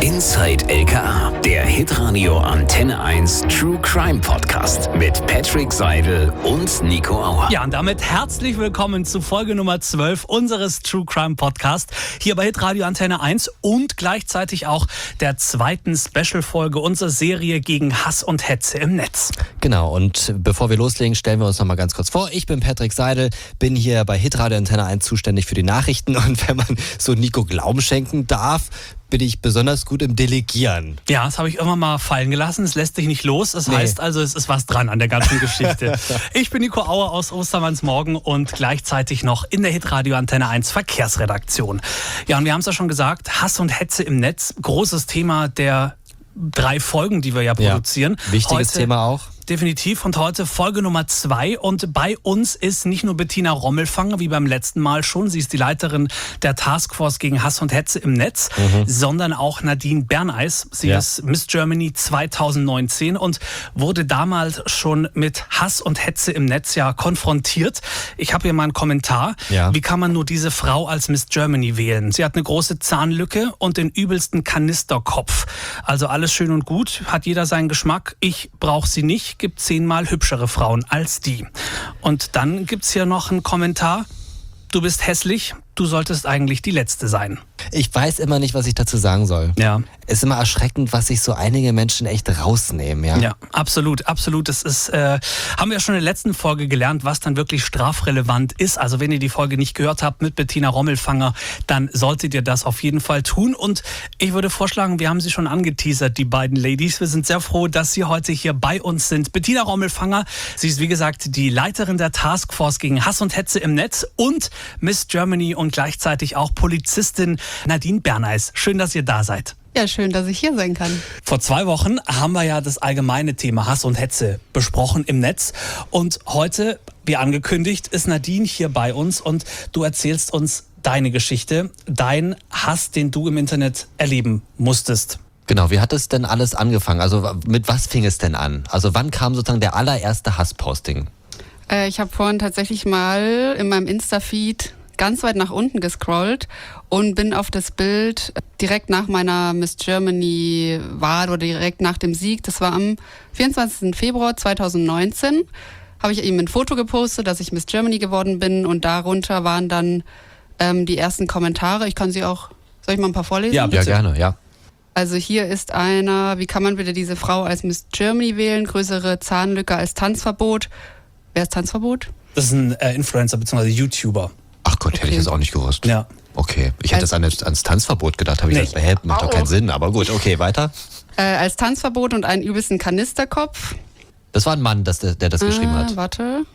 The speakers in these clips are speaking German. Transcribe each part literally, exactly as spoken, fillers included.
Inside L K A, der Hitradio Antenne eins True Crime Podcast mit Patrick Seidel und Nico Auer. Ja, und damit herzlich willkommen zu Folge Nummer zwölf unseres True Crime Podcast hier bei Hitradio Antenne eins und gleichzeitig auch der zweiten Special-Folge unserer Serie gegen Hass und Hetze im Netz. Genau, und bevor wir loslegen, stellen wir uns noch mal ganz kurz vor. Ich bin Patrick Seidel, bin hier bei Hitradio Antenne eins zuständig für die Nachrichten und wenn man so Nico Glauben schenken darf, bin ich besonders gut im Delegieren. Ja, das habe ich immer mal fallen gelassen. Es lässt sich nicht los. Das nee. heißt also, es ist was dran an der ganzen Geschichte. Ich bin Nico Auer aus Ostermannsmorgen und gleichzeitig noch in der Hitradio Antenne eins Verkehrsredaktion. Ja, und wir haben es ja schon gesagt, Hass und Hetze im Netz, großes Thema der drei Folgen, die wir ja produzieren. Ja, wichtiges Heute Thema auch. Definitiv. Und heute Folge Nummer zwei. Und bei uns ist nicht nur Bettina Rommelfanger, wie beim letzten Mal schon. Sie ist die Leiterin der Taskforce gegen Hass und Hetze im Netz, mhm. sondern auch Nadine Berneis. Sie ja. ist Miss Germany zweitausendneunzehn und wurde damals schon mit Hass und Hetze im Netz ja konfrontiert. Ich habe hier mal einen Kommentar. Ja. Wie kann man nur diese Frau als Miss Germany wählen? Sie hat eine große Zahnlücke und den übelsten Kanisterkopf. Also alles schön und gut. Hat jeder seinen Geschmack. Ich brauche sie nicht. Gibt zehnmal hübschere Frauen als die. Und dann gibt's hier noch einen Kommentar. Du bist hässlich, du solltest eigentlich die Letzte sein. Ich weiß immer nicht, was ich dazu sagen soll. Ja. Es ist immer erschreckend, was sich so einige Menschen echt rausnehmen. Ja, ja, absolut, absolut. Das ist, äh, haben wir schon in der letzten Folge gelernt, was dann wirklich strafrelevant ist. Also wenn ihr die Folge nicht gehört habt mit Bettina Rommelfanger, dann solltet ihr das auf jeden Fall tun. Und ich würde vorschlagen, wir haben sie schon angeteasert, die beiden Ladies. Wir sind sehr froh, dass sie heute hier bei uns sind. Bettina Rommelfanger, sie ist wie gesagt die Leiterin der Taskforce gegen Hass und Hetze im Netz und Miss Germany und gleichzeitig auch Polizistin Nadine Berneis. Schön, dass ihr da seid. Ja, schön, dass ich hier sein kann. Vor zwei Wochen haben wir ja das allgemeine Thema Hass und Hetze besprochen im Netz. Und heute, wie angekündigt, ist Nadine hier bei uns und du erzählst uns deine Geschichte, dein Hass, den du im Internet erleben musstest. Genau, wie hat es denn alles angefangen? Also mit was fing es denn an? Also wann kam sozusagen der allererste Hassposting? Äh, ich habe vorhin tatsächlich mal in meinem Insta-Feed ganz weit nach unten gescrollt und bin auf das Bild direkt nach meiner Miss Germany Wahl oder direkt nach dem Sieg, das war am vierundzwanzigsten Februar zweitausendneunzehn, habe ich eben ein Foto gepostet, dass ich Miss Germany geworden bin und darunter waren dann ähm, die ersten Kommentare. Ich kann sie auch, soll ich mal ein paar vorlesen? Ja, ja, gerne, ja. Also hier ist einer, wie kann man bitte diese Frau als Miss Germany wählen? Größere Zahnlücke als Tanzverbot. Wer ist Tanzverbot? Das ist ein äh, Influencer bzw. YouTuber. Ach Gott, hätte okay. ich das auch nicht gewusst. Ja. Okay, ich hätte also, das ans Tanzverbot gedacht, habe ich nee. gedacht, hä, macht doch keinen Sinn, aber gut, okay, weiter. Äh, als Tanzverbot und einen übelsten Kanisterkopf. Das war ein Mann, das, der, der das äh, geschrieben hat. Warte.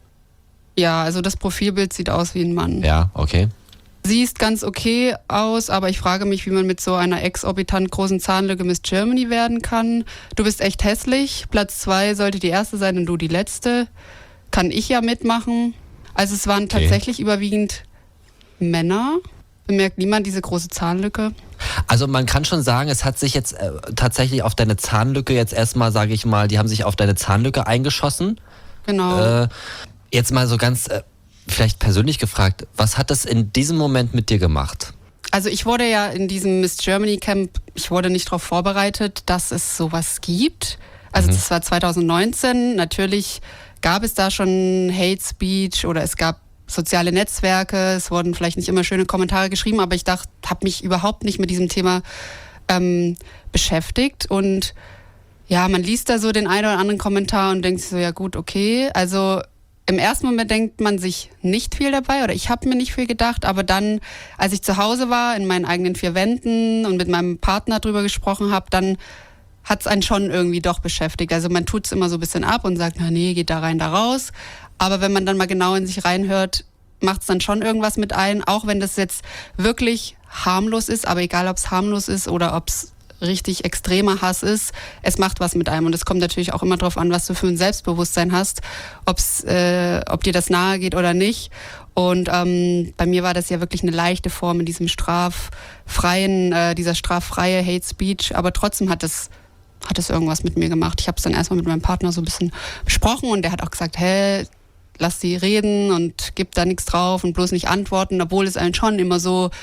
Ja, also das Profilbild sieht aus wie ein Mann. Ja, okay. Sieht ganz okay aus, aber ich frage mich, wie man mit so einer exorbitant großen Zahnlücke Miss Germany werden kann. Du bist echt hässlich. Platz zwei sollte die erste sein und du die letzte. Kann ich ja mitmachen. Also es waren okay. tatsächlich überwiegend Männer. Bemerkt niemand diese große Zahnlücke? Also man kann schon sagen, es hat sich jetzt äh, tatsächlich auf deine Zahnlücke jetzt erstmal, sage ich mal, die haben sich auf deine Zahnlücke eingeschossen. Genau. Äh, jetzt mal so ganz äh, vielleicht persönlich gefragt, was hat das in diesem Moment mit dir gemacht? Also ich wurde ja in diesem Miss Germany Camp, ich wurde nicht darauf vorbereitet, dass es sowas gibt. Also mhm. das war zweitausendneunzehn, natürlich gab es da schon Hate Speech oder es gab soziale Netzwerke, es wurden vielleicht nicht immer schöne Kommentare geschrieben, aber ich dachte, habe mich überhaupt nicht mit diesem Thema ähm, beschäftigt und ja, man liest da so den einen oder anderen Kommentar und denkt sich so, ja gut, okay, also im ersten Moment denkt man sich nicht viel dabei oder ich habe mir nicht viel gedacht, aber dann, als ich zu Hause war, in meinen eigenen vier Wänden und mit meinem Partner drüber gesprochen habe, dann hat es einen schon irgendwie doch beschäftigt. Also man tut es immer so ein bisschen ab und sagt, na nee, geht da rein, da raus. Aber wenn man dann mal genau in sich reinhört, macht es dann schon irgendwas mit ein, auch wenn das jetzt wirklich harmlos ist, aber egal, ob es harmlos ist oder ob es richtig extremer Hass ist, es macht was mit einem. Und es kommt natürlich auch immer darauf an, was du für ein Selbstbewusstsein hast, ob's, äh, ob dir das nahe geht oder nicht. Und ähm, bei mir war das ja wirklich eine leichte Form in diesem straffreien, äh, dieser straffreie Hate Speech, aber trotzdem hat es hat es irgendwas mit mir gemacht. Ich habe es dann erstmal mit meinem Partner so ein bisschen besprochen und der hat auch gesagt, hä, lass sie reden und gib da nichts drauf und bloß nicht antworten, obwohl es einen schon immer so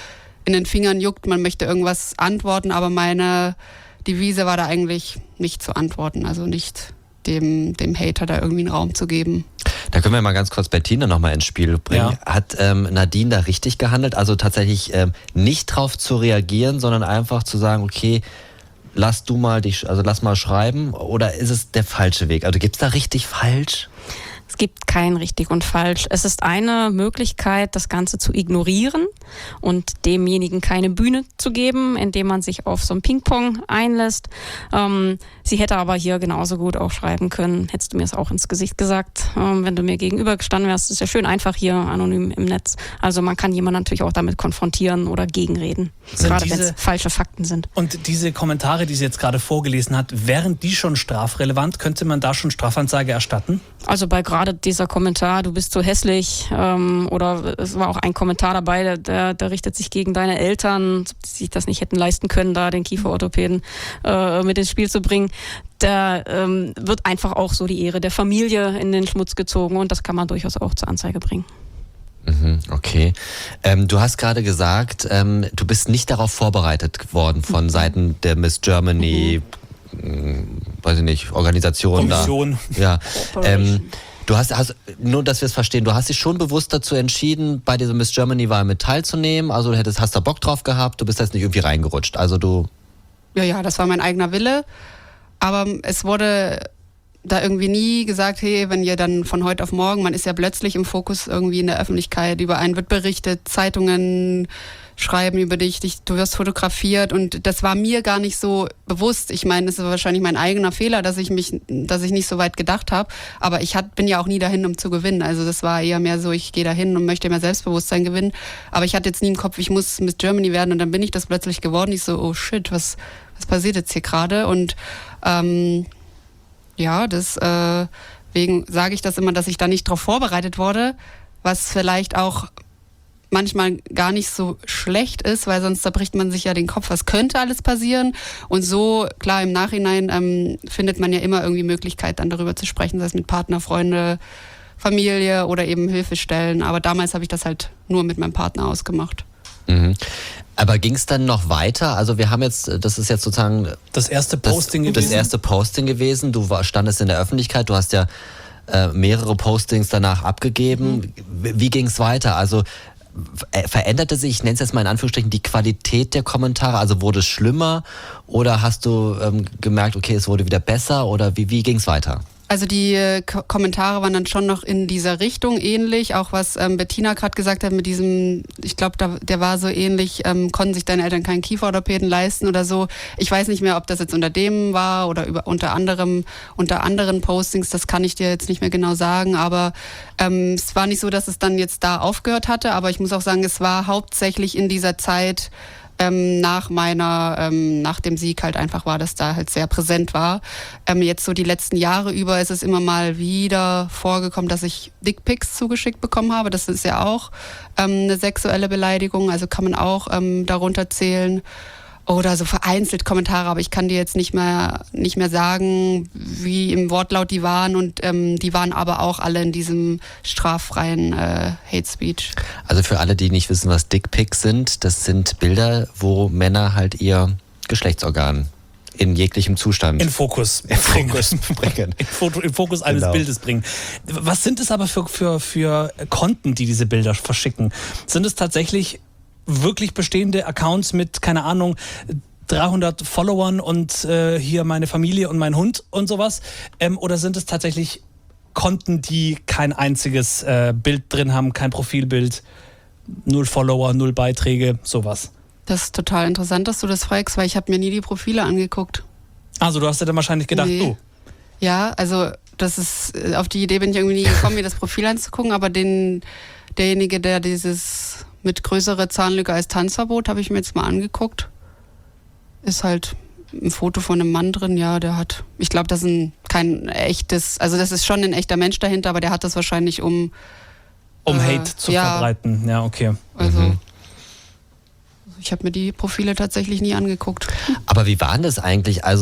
in den Fingern juckt, man möchte irgendwas antworten, aber meine Devise war da eigentlich nicht zu antworten, also nicht dem, dem Hater da irgendwie einen Raum zu geben. Da können wir mal ganz kurz Bettina nochmal ins Spiel bringen. Ja. Hat ähm, Nadine da richtig gehandelt? Also tatsächlich ähm, nicht drauf zu reagieren, sondern einfach zu sagen, okay, lass du mal dich, also lass mal schreiben, oder ist es der falsche Weg? Also gibt es da richtig falsch? Es gibt kein richtig und falsch. Es ist eine Möglichkeit, das Ganze zu ignorieren und demjenigen keine Bühne zu geben, indem man sich auf so ein Ping-Pong einlässt. Ähm, sie hätte aber hier genauso gut auch schreiben können, hättest du mir es auch ins Gesicht gesagt, ähm, wenn du mir gegenüber gestanden wärst. Das ist ja schön einfach hier anonym im Netz. Also man kann jemanden natürlich auch damit konfrontieren oder gegenreden, sind gerade wenn es falsche Fakten sind. Und diese Kommentare, die sie jetzt gerade vorgelesen hat, wären die schon strafrelevant? Könnte man da schon Strafanzeige erstatten? Also bei gerade dieser Kommentar, du bist so hässlich, ähm, oder es war auch ein Kommentar dabei, der, der richtet sich gegen deine Eltern, die sich das nicht hätten leisten können, da den Kieferorthopäden äh, mit ins Spiel zu bringen. Da ähm, wird einfach auch so die Ehre der Familie in den Schmutz gezogen und das kann man durchaus auch zur Anzeige bringen. Okay. Ähm, du hast gerade gesagt, ähm, du bist nicht darauf vorbereitet worden von mhm. Seiten der Miss Germany, mhm. weiß ich nicht, Organisation. Kommission. Da. Ja. Ähm, du hast, hast, nur dass wir es verstehen, du hast dich schon bewusst dazu entschieden, bei dieser Miss Germany-Wahl mit teilzunehmen, also du hättest, hast da Bock drauf gehabt, du bist jetzt nicht irgendwie reingerutscht, also du... Ja, ja, das war mein eigener Wille, aber es wurde da irgendwie nie gesagt, hey, wenn ihr dann von heute auf morgen, man ist ja plötzlich im Fokus irgendwie in der Öffentlichkeit, über einen wird berichtet, Zeitungen schreiben über dich, dich, du wirst fotografiert und das war mir gar nicht so bewusst. Ich meine, das ist wahrscheinlich mein eigener Fehler, dass ich mich, dass ich nicht so weit gedacht habe, aber ich hat, bin ja auch nie dahin, um zu gewinnen. Also das war eher mehr so, ich gehe dahin und möchte mehr Selbstbewusstsein gewinnen, aber ich hatte jetzt nie im Kopf, ich muss Miss Germany werden und dann bin ich das plötzlich geworden. Ich so, oh shit, was, was passiert jetzt hier gerade? Und ähm, ja, deswegen äh, sage ich das immer, dass ich da nicht drauf vorbereitet wurde, was vielleicht auch manchmal gar nicht so schlecht ist, weil sonst zerbricht man sich ja den Kopf, was könnte alles passieren. Und so, klar, im Nachhinein ähm, findet man ja immer irgendwie Möglichkeit, dann darüber zu sprechen, sei es mit Partner, Freunde, Familie oder eben Hilfestellen. Aber damals habe ich das halt nur mit meinem Partner ausgemacht. Mhm. Aber ging es dann noch weiter? Also wir haben jetzt, das ist jetzt sozusagen das erste Posting das, gewesen. Das erste Posting gewesen. Du war, standest in der Öffentlichkeit, du hast ja äh, mehrere Postings danach abgegeben. Mhm. Wie, wie ging es weiter? Also veränderte sich, ich nenne es jetzt mal in Anführungsstrichen, die Qualität der Kommentare? Also wurde es schlimmer oder hast du ähm, gemerkt, okay, es wurde wieder besser oder wie, wie ging es weiter? Also die äh, K- Kommentare waren dann schon noch in dieser Richtung ähnlich, auch was ähm, Bettina gerade gesagt hat mit diesem, ich glaube, der war so ähnlich, ähm, konnten sich deine Eltern keinen Kieferorthopäden leisten oder so. Ich weiß nicht mehr, ob das jetzt unter dem war oder über, unter anderem unter anderen Postings, das kann ich dir jetzt nicht mehr genau sagen, aber ähm, es war nicht so, dass es dann jetzt da aufgehört hatte, aber ich muss auch sagen, es war hauptsächlich in dieser Zeit, Ähm, nach meiner, ähm, nach dem Sieg halt einfach war, dass da halt sehr präsent war. Ähm, jetzt so die letzten Jahre über ist es immer mal wieder vorgekommen, dass ich Dickpics zugeschickt bekommen habe. Das ist ja auch ähm, eine sexuelle Beleidigung, also kann man auch ähm, darunter zählen. Oder so vereinzelt Kommentare, aber ich kann dir jetzt nicht mehr nicht mehr sagen, wie im Wortlaut die waren und ähm, die waren aber auch alle in diesem straffreien äh, Hate Speech. Also für alle, die nicht wissen, was Dickpics sind, das sind Bilder, wo Männer halt ihr Geschlechtsorgan in jeglichem Zustand in Fokus, in Fokus bringen. In, Foto, in Fokus eines Genau. Bildes bringen. Was sind es aber für, für, für Konten, die diese Bilder verschicken? Sind es tatsächlich wirklich bestehende Accounts mit, keine Ahnung, dreihundert Followern und äh, hier meine Familie und mein Hund und sowas? Ähm, oder sind es tatsächlich Konten, die kein einziges äh, Bild drin haben, kein Profilbild, null Follower, null Beiträge, sowas? Das ist total interessant, dass du das fragst, weil ich habe mir nie die Profile angeguckt. Also du hast dir dann wahrscheinlich gedacht, Nee. oh. Ja, also das ist, auf die Idee bin ich irgendwie nie gekommen, mir das Profil anzugucken, aber den, derjenige, der dieses mit größere Zahnlücke als Tanzverbot, habe ich mir jetzt mal angeguckt. Ist halt ein Foto von einem Mann drin, ja, der hat, ich glaube, das ist ein, kein echtes, also das ist schon ein echter Mensch dahinter, aber der hat das wahrscheinlich um... Um äh, Hate zu ja, verbreiten, ja, okay. Also... Mhm. Ich habe mir die Profile tatsächlich nie angeguckt. Aber wie war denn das eigentlich? Also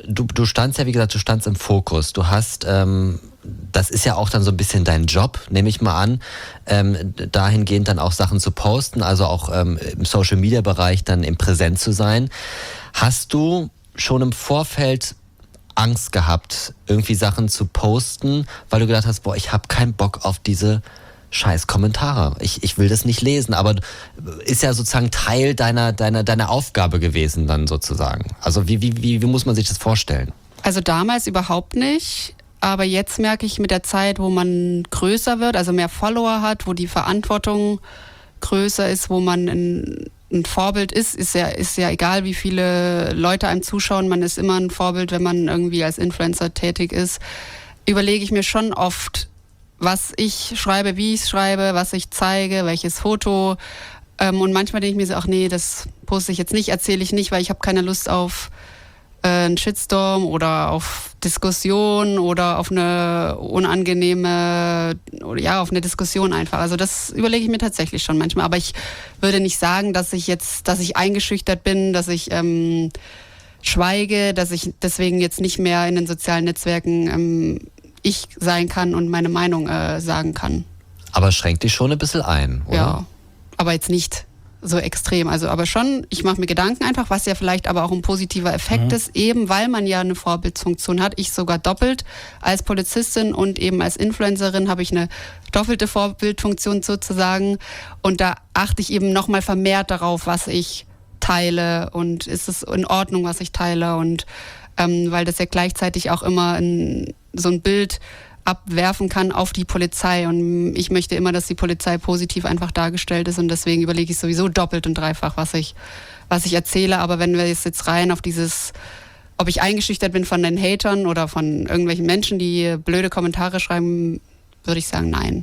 du, du standst ja, wie gesagt, du standst im Fokus. Du hast, ähm, das ist ja auch dann so ein bisschen dein Job, nehme ich mal an, ähm, dahingehend dann auch Sachen zu posten, also auch ähm, im Social-Media-Bereich dann im Präsent zu sein. Hast du schon im Vorfeld Angst gehabt, irgendwie Sachen zu posten, weil du gedacht hast, boah, ich habe keinen Bock auf diese scheiß Kommentare. Ich, ich will das nicht lesen, aber ist ja sozusagen Teil deiner, deiner, deiner Aufgabe gewesen dann sozusagen. Also wie, wie, wie, wie muss man sich das vorstellen? Also damals überhaupt nicht, aber jetzt merke ich mit der Zeit, wo man größer wird, also mehr Follower hat, wo die Verantwortung größer ist, wo man ein, ein Vorbild ist, ist ja, ist ja egal, wie viele Leute einem zuschauen, man ist immer ein Vorbild, wenn man irgendwie als Influencer tätig ist, überlege ich mir schon oft, was ich schreibe, wie ich es schreibe, was ich zeige, welches Foto. Ähm, und manchmal denke ich mir so, ach nee, das poste ich jetzt nicht, erzähle ich nicht, weil ich habe keine Lust auf äh, einen Shitstorm oder auf Diskussion oder auf eine unangenehme, oder ja, auf eine Diskussion einfach. Also das überlege ich mir tatsächlich schon manchmal. Aber ich würde nicht sagen, dass ich jetzt, dass ich eingeschüchtert bin, dass ich ähm, schweige, dass ich deswegen jetzt nicht mehr in den sozialen Netzwerken ähm, ich sein kann und meine Meinung äh, sagen kann. Aber schränkt dich schon ein bisschen ein, oder? Ja, aber jetzt nicht so extrem. Also aber schon, ich mache mir Gedanken einfach, was ja vielleicht aber auch ein positiver Effekt mhm. ist, eben weil man ja eine Vorbildfunktion hat. Ich sogar doppelt. Als Polizistin und eben als Influencerin habe ich eine doppelte Vorbildfunktion sozusagen. Und da achte ich eben nochmal vermehrt darauf, was ich teile und ist es in Ordnung, was ich teile und ähm, weil das ja gleichzeitig auch immer ein, so ein Bild abwerfen kann auf die Polizei und ich möchte immer, dass die Polizei positiv einfach dargestellt ist und deswegen überlege ich sowieso doppelt und dreifach, was ich, was ich erzähle, aber wenn wir jetzt rein auf dieses, ob ich eingeschüchtert bin von den Hatern oder von irgendwelchen Menschen, die blöde Kommentare schreiben, würde ich sagen, nein.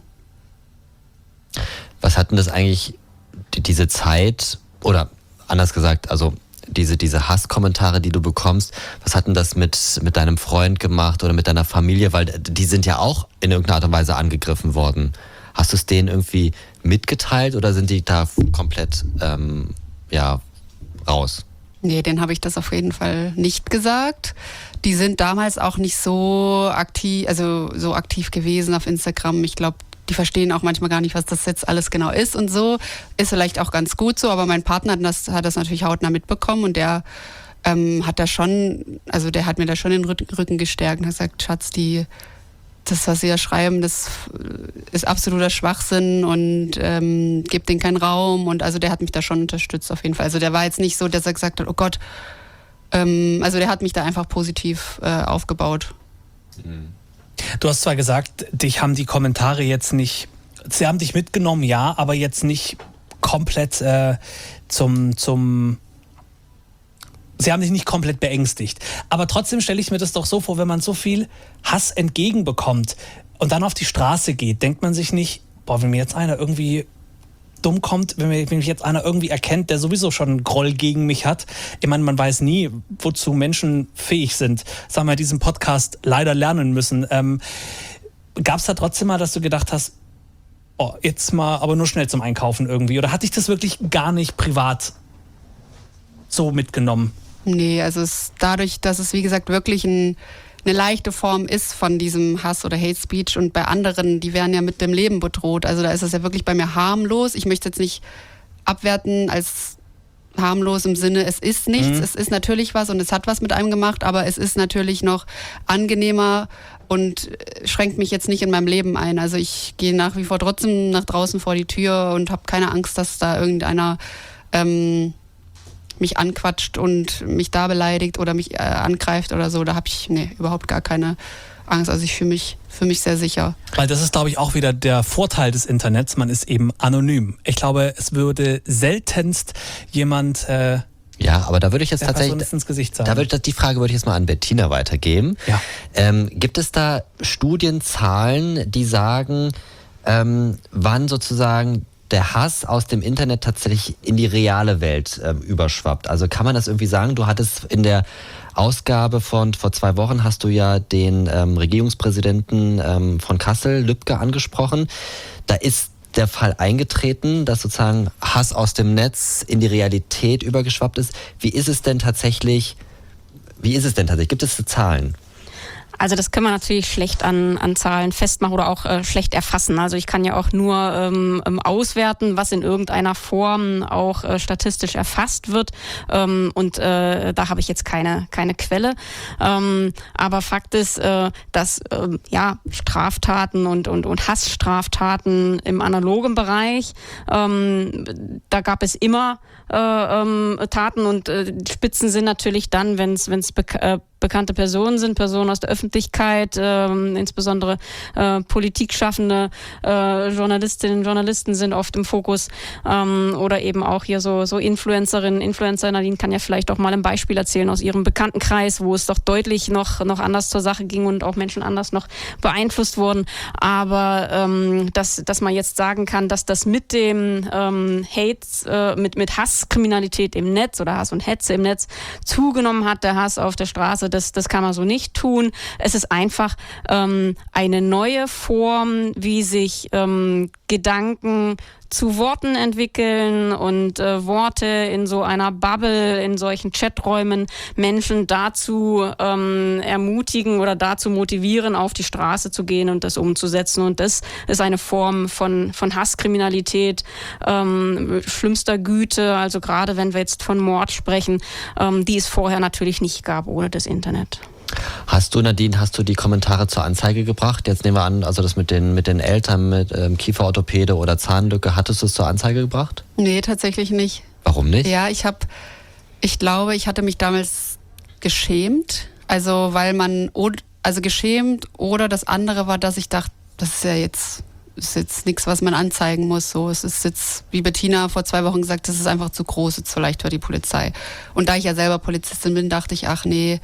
Was hat denn das eigentlich, diese Zeit, oder anders gesagt, also diese, diese Hasskommentare, die du bekommst, was hat denn das mit, mit deinem Freund gemacht oder mit deiner Familie? Weil die sind ja auch in irgendeiner Art und Weise angegriffen worden. Hast du es denen irgendwie mitgeteilt oder sind die da komplett ähm, ja, raus? Nee, denen habe ich das auf jeden Fall nicht gesagt. Die sind damals auch nicht so aktiv, also so aktiv gewesen auf Instagram. Ich glaube, die verstehen auch manchmal gar nicht, was das jetzt alles genau ist und so. Ist vielleicht auch ganz gut so, aber mein Partner hat das, hat das natürlich hautnah mitbekommen und der ähm, hat da schon, also der hat mir da schon den Rücken gestärkt und hat gesagt, Schatz, die, das, was sie da schreiben, das ist absoluter Schwachsinn und ähm, gibt denen keinen Raum und also der hat mich da schon unterstützt auf jeden Fall. Also der war jetzt nicht so, dass er gesagt hat, oh Gott, ähm, also der hat mich da einfach positiv äh, aufgebaut. Mhm. Du hast zwar gesagt, dich haben die Kommentare jetzt nicht, sie haben dich mitgenommen, ja, aber jetzt nicht komplett äh, zum, zum, sie haben dich nicht komplett beängstigt. Aber trotzdem stelle ich mir das doch so vor, wenn man so viel Hass entgegenbekommt und dann auf die Straße geht, denkt man sich nicht, boah, wenn mir jetzt einer irgendwie dumm kommt, wenn mich, wenn mich jetzt einer irgendwie erkennt, der sowieso schon einen Groll gegen mich hat. Ich meine, man weiß nie, wozu Menschen fähig sind. Das haben wir in diesem Podcast leider lernen müssen. Ähm, gab es da trotzdem mal, dass du gedacht hast, oh, jetzt mal aber nur schnell zum Einkaufen irgendwie? Oder hat dich das wirklich gar nicht privat so mitgenommen? Nee, also es, dadurch, dass es wie gesagt wirklich ein eine leichte Form ist von diesem Hass oder Hate Speech und bei anderen, die werden ja mit dem Leben bedroht. Also da ist es ja wirklich bei mir harmlos. Ich möchte jetzt nicht abwerten als harmlos im Sinne, es ist nichts, mhm. es ist natürlich was und es hat was mit einem gemacht, aber es ist natürlich noch angenehmer und schränkt mich jetzt nicht in meinem Leben ein. Also ich gehe nach wie vor trotzdem nach draußen vor die Tür und habe keine Angst, dass da irgendeiner ähm, mich anquatscht und mich da beleidigt oder mich äh, angreift oder so, da habe ich nee, überhaupt gar keine Angst. Also ich fühle mich, fühl mich sehr sicher. Weil das ist, glaube ich, auch wieder der Vorteil des Internets. Man ist eben anonym. Ich glaube, es würde seltenst jemand äh, ja, aber da würde ich jetzt tatsächlich, ins Gesicht sagen. Da würde ich, die Frage würde ich jetzt mal an Bettina weitergeben. Ja. Ähm, gibt es da Studienzahlen, die sagen, ähm, wann sozusagen der Hass aus dem Internet tatsächlich in die reale Welt ähm, überschwappt? Also kann man das irgendwie sagen? Du hattest in der Ausgabe von vor zwei Wochen hast du ja den ähm, Regierungspräsidenten ähm, von Kassel, Lübcke, angesprochen. Da ist der Fall eingetreten, dass sozusagen Hass aus dem Netz in die Realität übergeschwappt ist. Wie ist es denn tatsächlich Wie ist es denn tatsächlich? Gibt es Zahlen? Also das kann man natürlich schlecht an, an Zahlen festmachen oder auch äh, schlecht erfassen. Also ich kann ja auch nur ähm, auswerten, was in irgendeiner Form auch äh, statistisch erfasst wird. Ähm, und äh, da habe ich jetzt keine, keine Quelle. Ähm, aber Fakt ist, äh, dass äh, ja, Straftaten und, und, und Hassstraftaten im analogen Bereich, ähm, da gab es immer äh, ähm, Taten und äh, die Spitzen sind natürlich dann, wenn es bek- äh, bekannte Personen sind, Personen aus der Öffentlichkeit, ähm, insbesondere äh, Politikschaffende, äh, Journalistinnen und Journalisten sind oft im Fokus ähm, oder eben auch hier so, so Influencerinnen, Influencer. Nadine kann ja vielleicht auch mal ein Beispiel erzählen aus ihrem Bekanntenkreis, wo es doch deutlich noch, noch anders zur Sache ging und auch Menschen anders noch beeinflusst wurden. Aber ähm, dass, dass man jetzt sagen kann, dass das mit dem ähm, Hate, äh, mit, mit Hasskriminalität im Netz oder Hass und Hetze im Netz zugenommen hat, der Hass auf der Straße, Das, das kann man so nicht tun. Es ist einfach ähm, eine neue Form, wie sich ähm, Gedanken zu Worten entwickeln und äh, Worte in so einer Bubble, in solchen Chaträumen Menschen dazu ähm, ermutigen oder dazu motivieren, auf die Straße zu gehen und das umzusetzen. Und das ist eine Form von, von Hasskriminalität ähm, schlimmster Güte, also gerade wenn wir jetzt von Mord sprechen, ähm, die es vorher natürlich nicht gab ohne das Internet. Hast du, Nadine, hast du die Kommentare zur Anzeige gebracht? Jetzt nehmen wir an, also das mit den, mit den Eltern, mit ähm, Kieferorthopäde oder Zahnlücke, hattest du es zur Anzeige gebracht? Nee, tatsächlich nicht. Warum nicht? Ja, ich habe, ich glaube, ich hatte mich damals geschämt. Also, weil man, also geschämt oder das andere war, dass ich dachte, das ist ja jetzt, ist jetzt nichts, was man anzeigen muss. So, es ist jetzt, wie Bettina vor zwei Wochen gesagt, das ist einfach zu groß, zu leicht für die Polizei. Und da ich ja selber Polizistin bin, dachte ich, ach nee,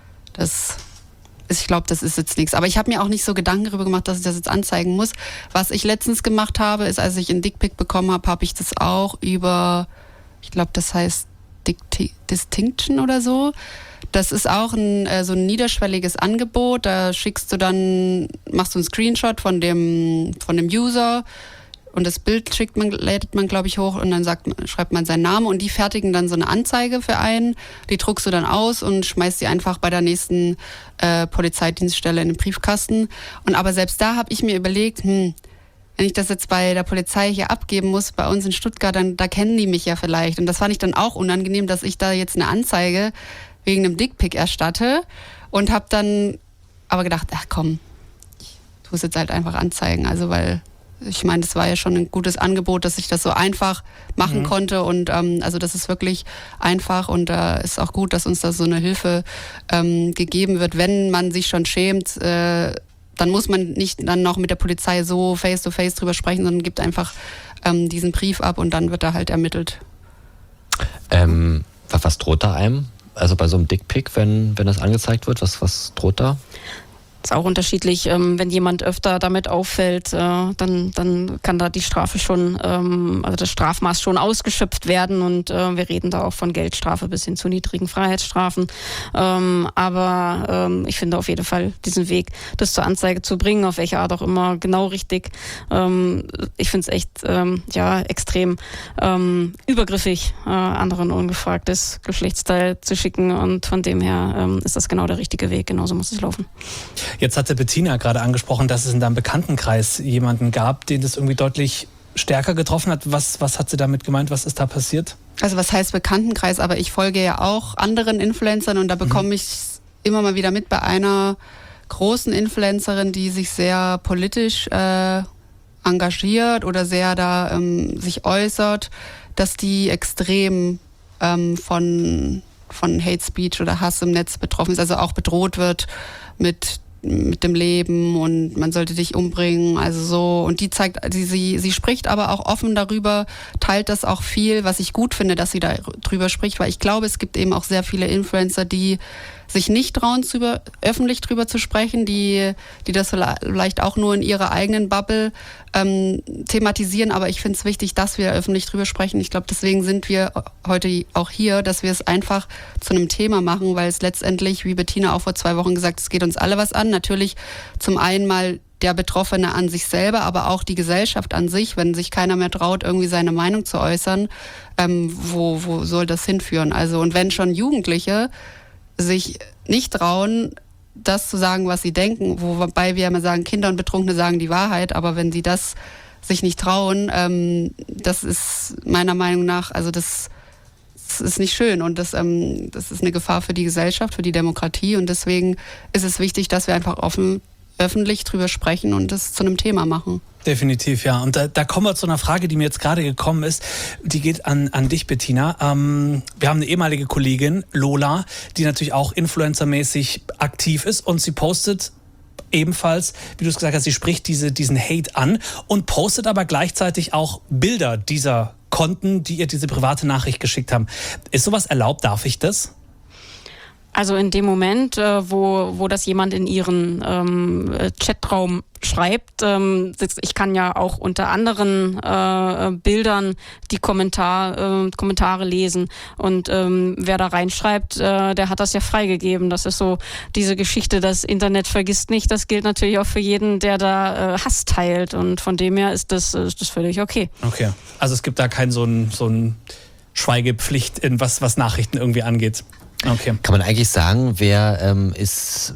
das ist, ich glaube, das ist jetzt nichts. Aber ich habe mir auch nicht so Gedanken darüber gemacht, dass ich das jetzt anzeigen muss. Was ich letztens gemacht habe, ist, als ich einen Dickpic bekommen habe, habe ich das auch über, ich glaube, das heißt Dicti- Distinction oder so. Das ist auch ein, äh, so ein niederschwelliges Angebot. Da schickst du dann, machst du einen Screenshot von dem, von dem User und das Bild schickt man, lädt man, glaube ich, hoch und dann sagt, schreibt man seinen Namen und die fertigen dann so eine Anzeige für einen. Die druckst du dann aus und schmeißt die einfach bei der nächsten äh, Polizeidienststelle in den Briefkasten. Und aber selbst da habe ich mir überlegt, hm, wenn ich das jetzt bei der Polizei hier abgeben muss, bei uns in Stuttgart, dann da kennen die mich ja vielleicht. Und das fand ich dann auch unangenehm, dass ich da jetzt eine Anzeige wegen einem Dickpic erstatte und habe dann aber gedacht, ach komm, ich tue es jetzt halt einfach anzeigen. Also weil ich meine, das war ja schon ein gutes Angebot, dass ich das so einfach machen mhm. konnte und ähm, also das ist wirklich einfach und da äh, ist auch gut, dass uns da so eine Hilfe ähm, gegeben wird, wenn man sich schon schämt, äh, dann muss man nicht dann noch mit der Polizei so face to face drüber sprechen, sondern gibt einfach ähm, diesen Brief ab und dann wird da halt ermittelt. Ähm, was droht da einem? Also bei so einem Dickpic, wenn, wenn das angezeigt wird, was, was droht da? Ist auch unterschiedlich. Ähm, wenn jemand öfter damit auffällt, äh, dann, dann kann da die Strafe schon, ähm, also das Strafmaß schon ausgeschöpft werden und äh, wir reden da auch von Geldstrafe bis hin zu niedrigen Freiheitsstrafen. Ähm, aber ähm, ich finde auf jeden Fall diesen Weg, das zur Anzeige zu bringen, auf welche Art auch immer, genau richtig. Ähm, ich finde es echt ähm, ja, extrem ähm, übergriffig, äh, anderen ungefragtes Geschlechtsteil zu schicken und von dem her ähm, ist das genau der richtige Weg. Genauso muss es laufen. Jetzt hatte Bettina gerade angesprochen, dass es in deinem Bekanntenkreis jemanden gab, den das irgendwie deutlich stärker getroffen hat. Was, was hat sie damit gemeint? Was ist da passiert? Also was heißt Bekanntenkreis? Aber ich folge ja auch anderen Influencern und da bekomme mhm. ich immer mal wieder mit bei einer großen Influencerin, die sich sehr politisch äh, engagiert oder sehr da ähm, sich äußert, dass die extrem ähm, von, von Hate Speech oder Hass im Netz betroffen ist, also auch bedroht wird mit mit dem Leben und man sollte dich umbringen, also so. Und die zeigt, sie, sie, sie spricht aber auch offen darüber, teilt das auch viel, was ich gut finde, dass sie da drüber spricht, weil ich glaube, es gibt eben auch sehr viele Influencer, die sich nicht trauen, über, öffentlich drüber zu sprechen, die, die das vielleicht auch nur in ihrer eigenen Bubble ähm, thematisieren. Aber ich finde es wichtig, dass wir öffentlich drüber sprechen. Ich glaube, deswegen sind wir heute auch hier, dass wir es einfach zu einem Thema machen, weil es letztendlich, wie Bettina auch vor zwei Wochen gesagt, es geht uns alle was an. Natürlich zum einen mal der Betroffene an sich selber, aber auch die Gesellschaft an sich, wenn sich keiner mehr traut, irgendwie seine Meinung zu äußern, ähm, wo, wo soll das hinführen? Also und wenn schon Jugendliche sich nicht trauen, das zu sagen, was sie denken, wobei wir immer sagen, Kinder und Betrunkene sagen die Wahrheit, aber wenn sie das sich nicht trauen, ähm, das ist meiner Meinung nach, also das, das ist nicht schön und das, ähm, das ist eine Gefahr für die Gesellschaft, für die Demokratie und deswegen ist es wichtig, dass wir einfach offen, öffentlich drüber sprechen und das zu einem Thema machen. Definitiv, ja. Und da, da kommen wir zu einer Frage, die mir jetzt gerade gekommen ist. Die geht an, an dich, Bettina. Ähm, wir haben eine ehemalige Kollegin, Lola, die natürlich auch influencermäßig aktiv ist und sie postet ebenfalls, wie du es gesagt hast, sie spricht diese, diesen Hate an und postet aber gleichzeitig auch Bilder dieser Konten, die ihr diese private Nachricht geschickt haben. Ist sowas erlaubt? Darf ich das? Also in dem Moment, äh, wo, wo das jemand in ihren ähm, Chatraum schreibt, ähm, ich kann ja auch unter anderen äh, Bildern die Kommentar, äh, Kommentare lesen und ähm, wer da reinschreibt, äh, der hat das ja freigegeben. Das ist so diese Geschichte, das Internet vergisst nicht, das gilt natürlich auch für jeden, der da äh, Hass teilt und von dem her ist das, ist das völlig okay. Okay, also es gibt da kein so ein, so ein Schweigepflicht, in was, was Nachrichten irgendwie angeht. Okay. Kann man eigentlich sagen, wer ähm, ist,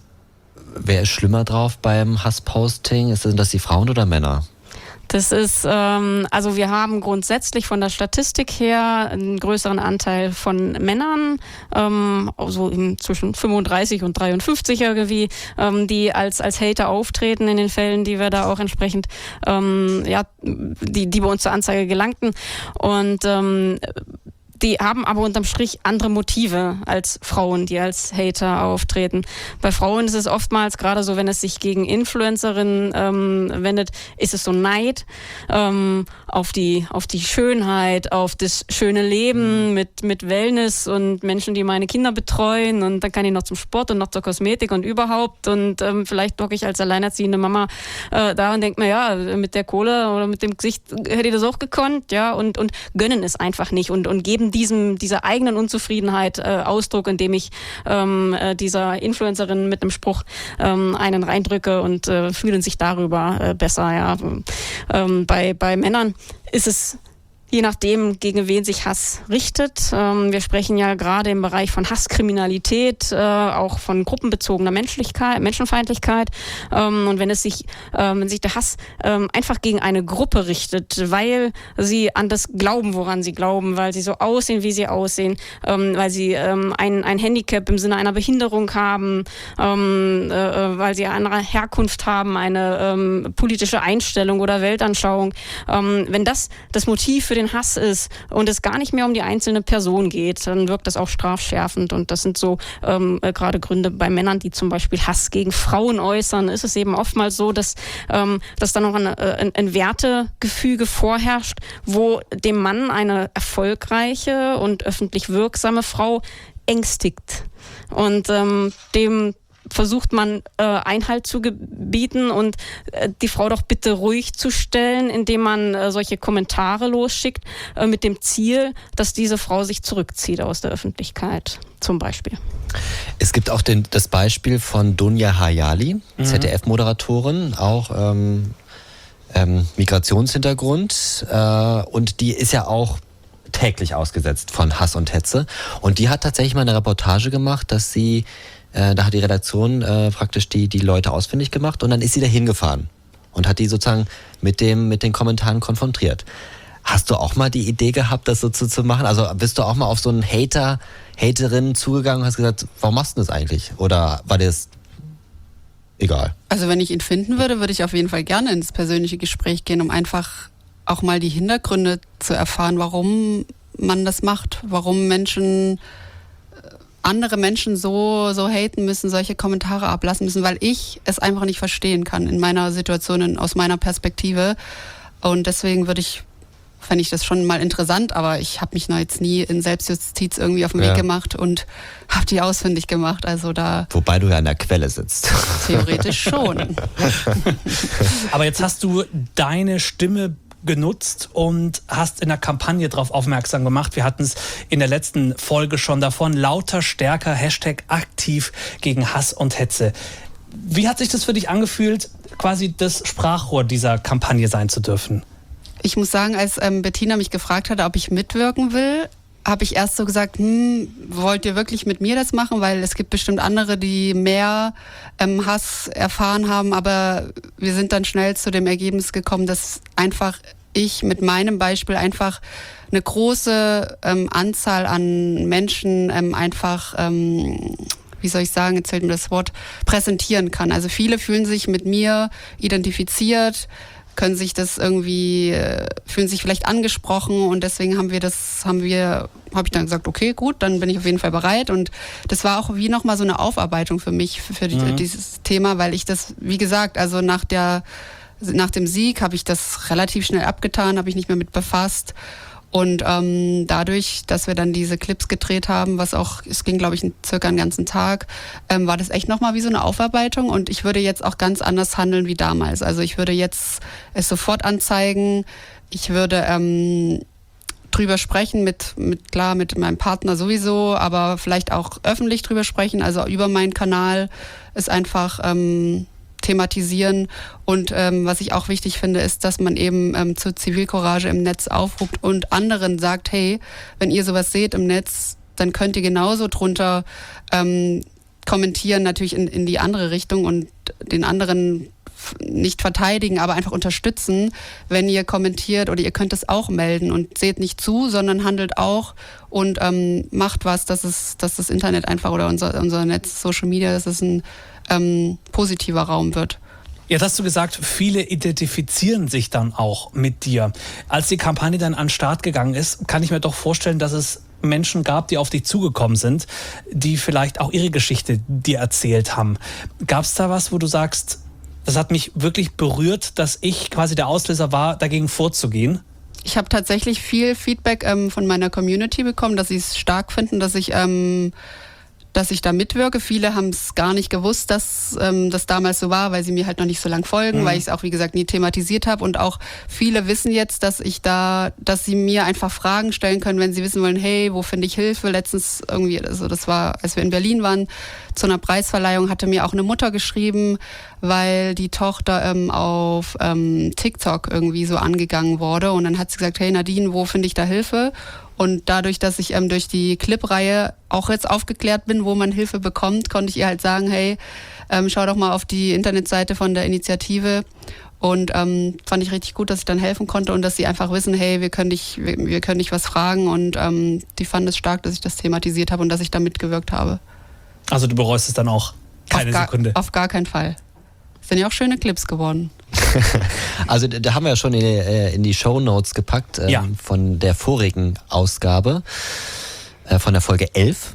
wer ist schlimmer drauf beim Hassposting? Sind das die Frauen oder Männer? Das ist, ähm, also wir haben grundsätzlich von der Statistik her einen größeren Anteil von Männern, ähm, also zwischen fünfunddreißig und dreiundfünfzig irgendwie, ähm, die als, als Hater auftreten in den Fällen, die wir da auch entsprechend, ähm, ja, die, die bei uns zur Anzeige gelangten. Und ähm, die haben aber unterm Strich andere Motive als Frauen, die als Hater auftreten. Bei Frauen ist es oftmals, gerade so, wenn es sich gegen Influencerinnen ähm, wendet, ist es so Neid ähm, auf die auf die Schönheit, auf das schöne Leben mit mit Wellness und Menschen, die meine Kinder betreuen und dann kann ich noch zum Sport und noch zur Kosmetik und überhaupt und ähm, vielleicht hocke ich als alleinerziehende Mama äh, da und denke mir, ja, mit der Kohle oder mit dem Gesicht hätte ich das auch gekonnt, ja, und und gönnen es einfach nicht und und geben diesem, dieser eigenen Unzufriedenheit äh, Ausdruck, indem ich ähm, äh, dieser Influencerin mit einem Spruch ähm, einen reindrücke und äh, fühlen sich darüber äh, besser. Ja. Ähm, bei, bei Männern ist es je nachdem, gegen wen sich Hass richtet. Ähm, wir sprechen ja gerade im Bereich von Hasskriminalität, äh, auch von gruppenbezogener Menschlichkeit, Menschenfeindlichkeit. Ähm, und wenn es sich, äh, wenn sich der Hass ähm, einfach gegen eine Gruppe richtet, weil sie an das glauben, woran sie glauben, weil sie so aussehen, wie sie aussehen, ähm, weil sie ähm, ein, ein Handicap im Sinne einer Behinderung haben, ähm, äh, weil sie eine andere Herkunft haben, eine ähm, politische Einstellung oder Weltanschauung. Ähm, wenn das das Motiv für den Hass ist und es gar nicht mehr um die einzelne Person geht, dann wirkt das auch strafschärfend und das sind so ähm, äh, gerade Gründe bei Männern, die zum Beispiel Hass gegen Frauen äußern, ist es eben oftmals so, dass, ähm, dass da noch ein, ein, ein Wertegefüge vorherrscht, wo dem Mann eine erfolgreiche und öffentlich wirksame Frau ängstigt und ähm, dem versucht man äh, Einhalt zu gebieten und äh, die Frau doch bitte ruhig zu stellen, indem man äh, solche Kommentare losschickt äh, mit dem Ziel, dass diese Frau sich zurückzieht aus der Öffentlichkeit, zum Beispiel. Es gibt auch den, das Beispiel von Dunja Hayali, mhm. Z D F-Moderatorin, auch ähm, ähm, Migrationshintergrund äh, und die ist ja auch täglich ausgesetzt von Hass und Hetze und die hat tatsächlich mal eine Reportage gemacht, dass sie Äh, da hat die Redaktion äh, praktisch die, die Leute ausfindig gemacht und dann ist sie da hingefahren und hat die sozusagen mit, dem, mit den Kommentaren konfrontiert. Hast du auch mal die Idee gehabt, das so zu, zu machen? Also bist du auch mal auf so einen Hater, Haterin zugegangen und hast gesagt, warum machst du das eigentlich? Oder war dir das egal? Also wenn ich ihn finden würde, würde ich auf jeden Fall gerne ins persönliche Gespräch gehen, um einfach auch mal die Hintergründe zu erfahren, warum man das macht, warum Menschen... andere Menschen so, so haten müssen, solche Kommentare ablassen müssen, weil ich es einfach nicht verstehen kann in meiner Situation, in, aus meiner Perspektive. Und deswegen würde ich, fände ich das schon mal interessant, aber ich habe mich noch jetzt nie in Selbstjustiz irgendwie auf den ja. Weg gemacht und habe die ausfindig gemacht. Also da. Wobei du ja an der Quelle sitzt. Theoretisch schon. Aber jetzt hast du deine Stimme genutzt und hast in der Kampagne darauf aufmerksam gemacht. Wir hatten es in der letzten Folge schon davon. Lauter, stärker, Hashtag aktiv gegen Hass und Hetze. Wie hat sich das für dich angefühlt, quasi das Sprachrohr dieser Kampagne sein zu dürfen? Ich muss sagen, als ähm, Bettina mich gefragt hatte, ob ich mitwirken will, habe ich erst so gesagt, hm, wollt ihr wirklich mit mir das machen? Weil es gibt bestimmt andere, die mehr ähm, Hass erfahren haben. Aber wir sind dann schnell zu dem Ergebnis gekommen, dass einfach ich mit meinem Beispiel einfach eine große ähm, Anzahl an Menschen ähm, einfach, ähm, wie soll ich sagen, jetzt fällt mir das Wort, präsentieren kann. Also viele fühlen sich mit mir identifiziert, können sich das irgendwie, äh, fühlen sich vielleicht angesprochen und deswegen haben wir das, haben wir, habe ich dann gesagt, okay, gut, dann bin ich auf jeden Fall bereit und das war auch wie nochmal so eine Aufarbeitung für mich, für, für die, mhm. dieses Thema, weil ich das, wie gesagt, also nach der Nach dem Sieg habe ich das relativ schnell abgetan, habe ich nicht mehr mit befasst. Und ähm, dadurch, dass wir dann diese Clips gedreht haben, was auch, es ging glaube ich circa einen ganzen Tag, ähm, war das echt nochmal wie so eine Aufarbeitung. Und ich würde jetzt auch ganz anders handeln wie damals. Also ich würde jetzt es sofort anzeigen. Ich würde ähm, drüber sprechen mit, mit, klar, mit meinem Partner sowieso, aber vielleicht auch öffentlich drüber sprechen. Also über meinen Kanal ist einfach ähm, thematisieren und ähm, was ich auch wichtig finde, ist, dass man eben ähm, zur Zivilcourage im Netz aufruft und anderen sagt, hey, wenn ihr sowas seht im Netz, dann könnt ihr genauso drunter ähm, kommentieren, natürlich in, in die andere Richtung und den anderen nicht verteidigen, aber einfach unterstützen, wenn ihr kommentiert oder ihr könnt es auch melden und seht nicht zu, sondern handelt auch und ähm, macht was, dass es, dass das Internet einfach oder unser, unser Netz, Social Media, dass es ein ähm, positiver Raum wird. Jetzt hast du gesagt, viele identifizieren sich dann auch mit dir. Als die Kampagne dann an den Start gegangen ist, kann ich mir doch vorstellen, dass es Menschen gab, die auf dich zugekommen sind, die vielleicht auch ihre Geschichte dir erzählt haben. Gab es da was, wo du sagst, das hat mich wirklich berührt, dass ich quasi der Auslöser war, dagegen vorzugehen? Ich habe tatsächlich viel Feedback ähm, von meiner Community bekommen, dass sie es stark finden, dass ich, ähm, dass ich da mitwirke. Viele haben es gar nicht gewusst, dass ähm, das damals so war, weil sie mir halt noch nicht so lang folgen, mhm. weil ich es auch, wie gesagt, nie thematisiert habe. Und auch viele wissen jetzt, dass ich da, dass sie mir einfach Fragen stellen können, wenn sie wissen wollen, hey, wo finde ich Hilfe? Letztens irgendwie, also das war, als wir in Berlin waren, zu einer Preisverleihung hatte mir auch eine Mutter geschrieben, weil die Tochter ähm, auf ähm, TikTok irgendwie so angegangen wurde. Und dann hat sie gesagt, hey Nadine, wo finde ich da Hilfe? Und dadurch, dass ich ähm, durch die Clip-Reihe auch jetzt aufgeklärt bin, wo man Hilfe bekommt, konnte ich ihr halt sagen, hey, ähm, schau doch mal auf die Internetseite von der Initiative. Und ähm, fand ich richtig gut, dass ich dann helfen konnte und dass sie einfach wissen, hey, wir können dich, wir, wir können dich was fragen. Und ähm, die fanden es stark, dass ich das thematisiert habe und dass ich da mitgewirkt habe. Also du bereust es dann auch keine auf gar, Sekunde? Auf gar keinen Fall. Es sind ja auch schöne Clips geworden. Also da haben wir ja schon in die, in die Shownotes gepackt ähm, ja. von der vorigen Ausgabe, äh, von der Folge elf.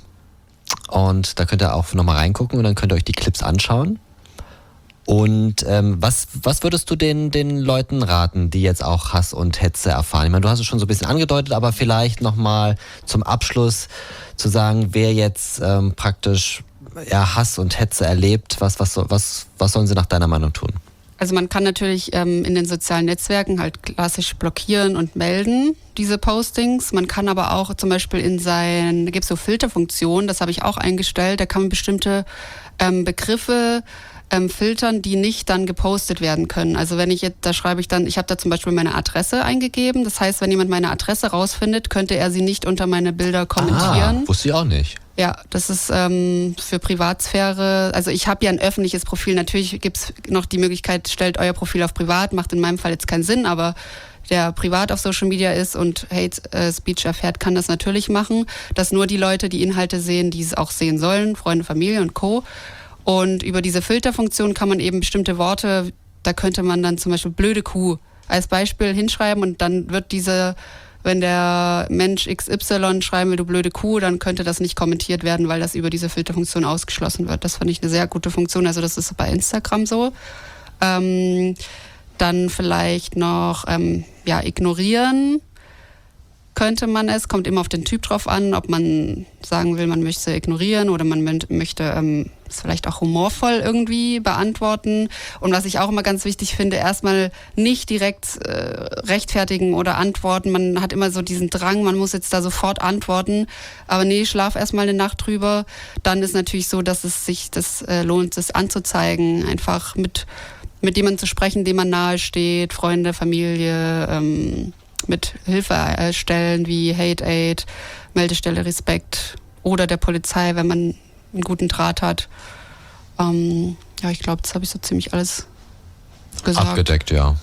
Und da könnt ihr auch nochmal reingucken und dann könnt ihr euch die Clips anschauen. Und ähm, was, was würdest du den, den Leuten raten, die jetzt auch Hass und Hetze erfahren? Ich meine, du hast es schon so ein bisschen angedeutet, aber vielleicht nochmal zum Abschluss zu sagen, wer jetzt ähm, praktisch ja, Hass und Hetze erlebt, was, was, was, was sollen sie nach deiner Meinung tun? Also man kann natürlich ähm, in den sozialen Netzwerken halt klassisch blockieren und melden, diese Postings. Man kann aber auch zum Beispiel in sein, da gibt es so Filterfunktionen, das habe ich auch eingestellt, da kann man bestimmte ähm, Begriffe ähm, filtern, die nicht dann gepostet werden können. Also wenn ich jetzt, da schreibe ich dann, ich habe da zum Beispiel meine Adresse eingegeben, das heißt, wenn jemand meine Adresse rausfindet, könnte er sie nicht unter meine Bilder kommentieren. Ah, wusste ich auch nicht. Ja, das ist ähm, für Privatsphäre, also ich habe ja ein öffentliches Profil, natürlich gibt es noch die Möglichkeit, stellt euer Profil auf privat, macht in meinem Fall jetzt keinen Sinn, aber der privat auf Social Media ist und Hate äh, Speech erfährt, kann das natürlich machen, dass nur die Leute die Inhalte sehen, die es auch sehen sollen, Freunde, Familie und Co. Und über diese Filterfunktion kann man eben bestimmte Worte, da könnte man dann zum Beispiel blöde Kuh als Beispiel hinschreiben und dann wird diese, wenn der Mensch X Y schreiben will, du blöde Kuh, dann könnte das nicht kommentiert werden, weil das über diese Filterfunktion ausgeschlossen wird. Das fand ich eine sehr gute Funktion. Also das ist bei Instagram so. Ähm, dann vielleicht noch ähm, ja, ignorieren könnte man es. Kommt immer auf den Typ drauf an, ob man sagen will, man möchte ignorieren oder man möchte ähm, es vielleicht auch humorvoll irgendwie beantworten. Und was ich auch immer ganz wichtig finde, erstmal nicht direkt äh, rechtfertigen oder antworten. Man hat immer so diesen Drang, man muss jetzt da sofort antworten. Aber nee, schlaf erstmal eine Nacht drüber. Dann ist natürlich so, dass es sich das äh, lohnt, das anzuzeigen. Einfach mit, mit jemandem zu sprechen, dem man nahe steht, Freunde, Familie, ähm, mit Hilfestellen wie Hate Aid, Meldestelle Respekt oder der Polizei, wenn man einen guten Draht hat. Ähm, ja, ich glaube, das habe ich so ziemlich alles gesagt. Abgedeckt, ja.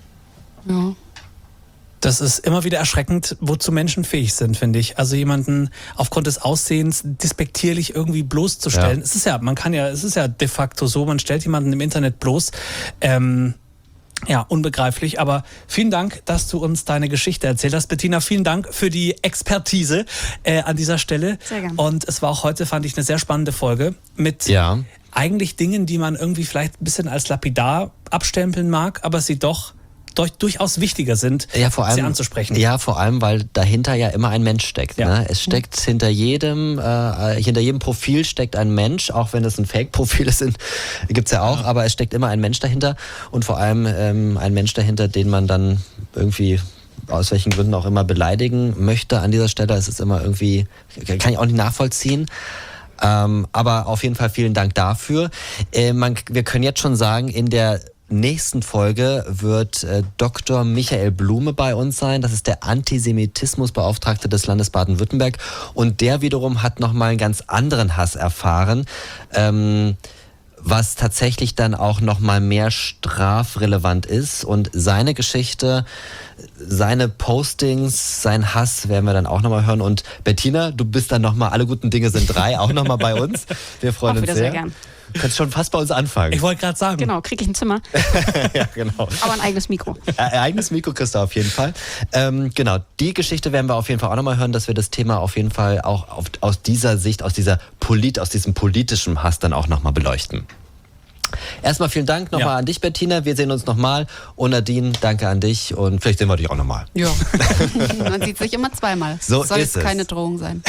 Ja. Das ist immer wieder erschreckend, wozu Menschen fähig sind, finde ich. Also jemanden aufgrund des Aussehens despektierlich irgendwie bloßzustellen. Ja. Es ist ja, man kann ja, es ist ja de facto so, man stellt jemanden im Internet bloß. Ähm, ja, unbegreiflich. Aber vielen Dank, dass du uns deine Geschichte erzählt hast. Bettina, vielen Dank für die Expertise äh, an dieser Stelle. Sehr gerne. Und es war auch heute, fand ich, eine sehr spannende Folge mit Ja. eigentlich Dingen, die man irgendwie vielleicht ein bisschen als lapidar abstempeln mag, aber sie doch durch, durchaus wichtiger sind, Ja, vor allem, sie anzusprechen. Ja, vor allem, weil dahinter ja immer ein Mensch steckt. Ja. Ne? Es steckt hinter jedem, äh, hinter jedem Profil steckt ein Mensch, auch wenn es ein Fake-Profil ist, gibt es ja auch, ja. aber es steckt immer ein Mensch dahinter und vor allem ähm, ein Mensch dahinter, den man dann irgendwie aus welchen Gründen auch immer beleidigen möchte an dieser Stelle. Es ist immer irgendwie, kann ich auch nicht nachvollziehen. Ähm, aber auf jeden Fall vielen Dank dafür. Äh, man, wir können jetzt schon sagen, in der nächsten Folge wird äh, Doktor Michael Blume bei uns sein. Das ist der Antisemitismusbeauftragte des Landes Baden-Württemberg. Und der wiederum hat nochmal einen ganz anderen Hass erfahren, ähm, was tatsächlich dann auch nochmal mehr strafrelevant ist. Und seine Geschichte, seine Postings, sein Hass werden wir dann auch nochmal hören. Und Bettina, du bist dann nochmal, alle guten Dinge sind drei, auch nochmal bei uns. Wir freuen auch uns wieder sehr. sehr gern. Du kannst schon fast bei uns anfangen. Ich wollte gerade sagen. Genau, kriege ich ein Zimmer. Ja, genau. Aber ein eigenes Mikro. Ein eigenes Mikro kriegst du auf jeden Fall. Ähm, genau, die Geschichte werden wir auf jeden Fall auch nochmal hören, dass wir das Thema auf jeden Fall auch auf, aus dieser Sicht, aus dieser Polit, aus diesem politischen Hass dann auch nochmal beleuchten. Erstmal vielen Dank nochmal Ja. an dich, Bettina. Wir sehen uns nochmal. Und Nadine, danke an dich. Und vielleicht sehen wir dich auch nochmal. Ja. Man sieht sich immer zweimal. So Soll ist es es. keine Drohung sein.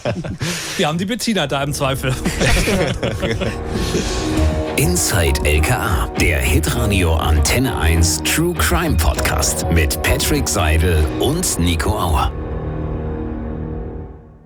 Wir haben die Bettina da im Zweifel. Inside L K A, der Hitradio Antenne eins True Crime Podcast mit Patrick Seidel und Nico Auer.